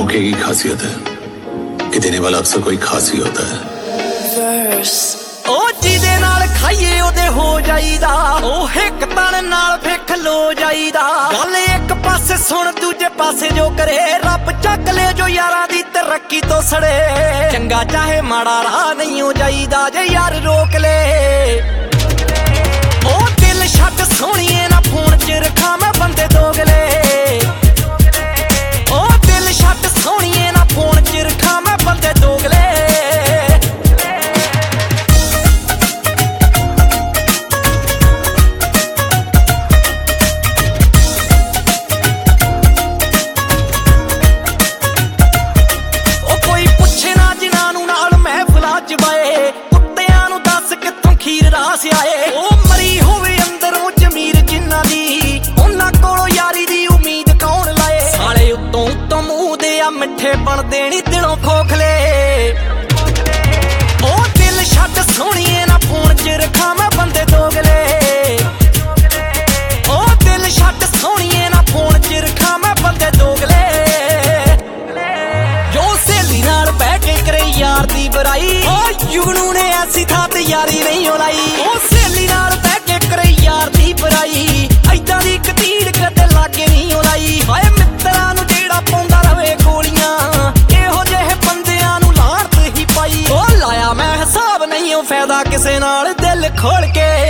धोखे की खासियत है कि देने वाला अक्सर कोई खास ही होता है। ओ जिदे नाल खाइए ओदे हो जाईदा, ओ हिक तन नाल फिर खलो जाईदा। गल एक पासे सुन दूजे पासे जो करे, रब चक ले जो यारां दी तरक्की तो सड़े। चंगा चाहे माड़ा राह नहीं हो जाईदा जे यार रोक ले। ओ दिल छड्ड सोहणीए ना फोन च रखा मैं बंदे दोगले। ओ दिल छड्ड सोहणीए ना फोन च रखा मैं बंदे दोगले। आए ओ मरी होवे अंदरों जमीर जिन्ना दी, उन्हां कोलों यारी दी उम्मीद कौन लाए। साले उत्तों उत्तों मूंह दे आ मिठे बन देनी दिलों खोखले। ओ दिल छड्ड सोहणीए ना फोन च रखा मैं बंदे दोगले। ओ दिल छड्ड सोहणीए ना फोन च रखा मैं बंदे दोगले। जो सहेली नाल बैठ के करे यार दी बुराई, ओ जुगनू ने ऐसी थां ते यारी नहीं होलाई। ओ सहेली नाल बैठ के करे यार दी बुराई, ऐदां दी कतीड़ कदे लागे नहीं होलाई। हाए मित्तरां नूं जेड़ा पाउंदा रवे गोलियां, इहो जिहे बंदिआं नूं लाणत ही पाई। ओ लाया मैं हिसाब नहीं ओ फायदा किसे नाल दिल खोल के।